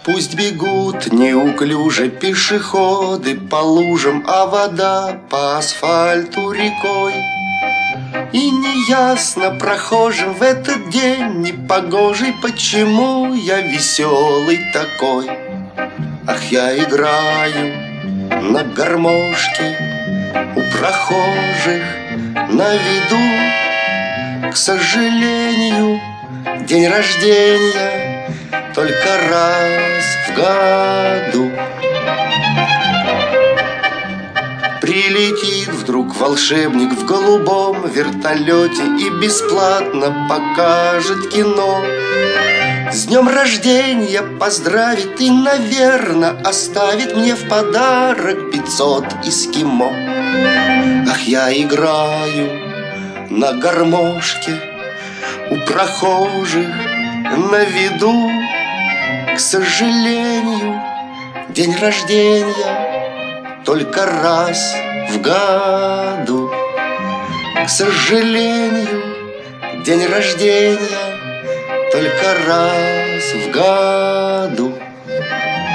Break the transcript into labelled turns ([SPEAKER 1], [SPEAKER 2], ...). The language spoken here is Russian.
[SPEAKER 1] Пусть бегут неуклюже пешеходы по лужам, а вода по асфальту рекой. И неясно прохожим в этот день непогожий, почему я веселый такой. Ах, я играю на гармошке у прохожих на виду. К сожалению, день рождения только раз в году. Прилетит вдруг волшебник в голубом вертолете и бесплатно покажет кино. С днем рождения поздравит и, наверно, оставит мне в подарок 500 эскимо. Ах, я играю на гармошке у прохожих на виду. К сожалению, день рождения только раз в году. К сожалению, день рождения только раз в году.